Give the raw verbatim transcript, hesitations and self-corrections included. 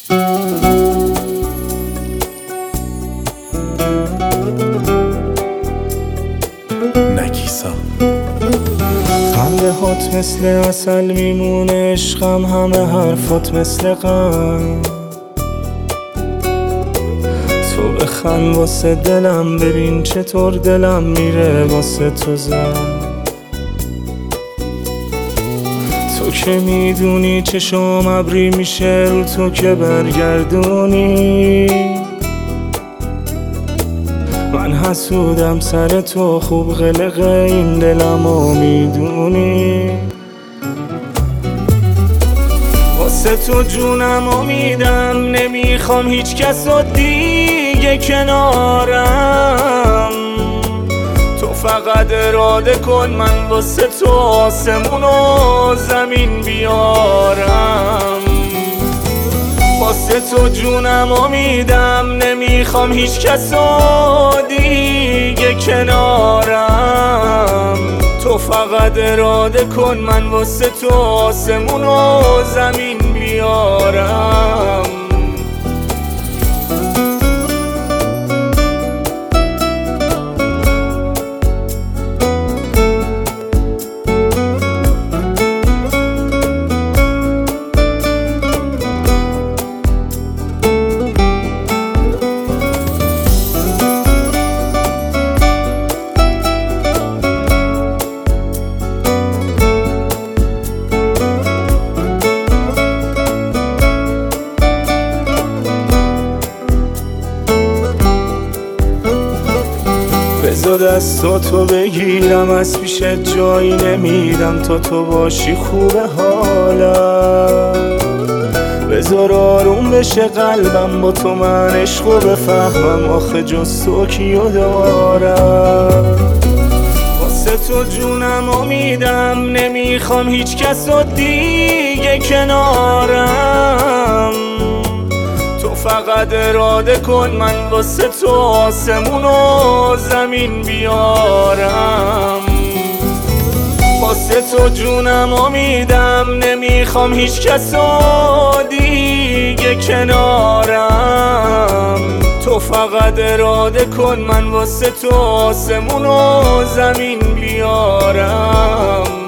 نگیسا خنده هات مثل عسل میمونه، عشقم همه حرفات مثل غم. تو بخند واسه دلم، ببین چطور دلم میره واسه تو زن. تو که میدونی چشام ابری میشه رو تو که برگردونی. من حسودم سر تو، خوب قلقه این دلمو میدونی. واسه تو جونمو میدم، نمیخوام هیچ کسو دیگه کنارم. تو فقط اراده کن من واسه تو آسمون و زمین بیارم. واسه تو جونمو میدم، نمیخوام هیچ کسو دیگه کنارم. تو فقط اراده کن من واسه تو آسمون و زمین بیارم. بذار دستاتو بگیرم، از پیشت جایی نمیرم تا تو باشی خوبه حالم. بذار آروم بشه قلبم با تو، من عشقو بفهمم آخه جز تو کیو دارم. واسه تو جونمو میدم، نمیخوام هیچ کسو دیگه کنارم. تو فقط اراده کن من واسه تو آسمون و زمین بیارم. واسه تو جونمو میدم، نمیخوام هیچ کسو دیگه کنارم. تو فقط اراده کن من واسه تو آسمون و زمین بیارم.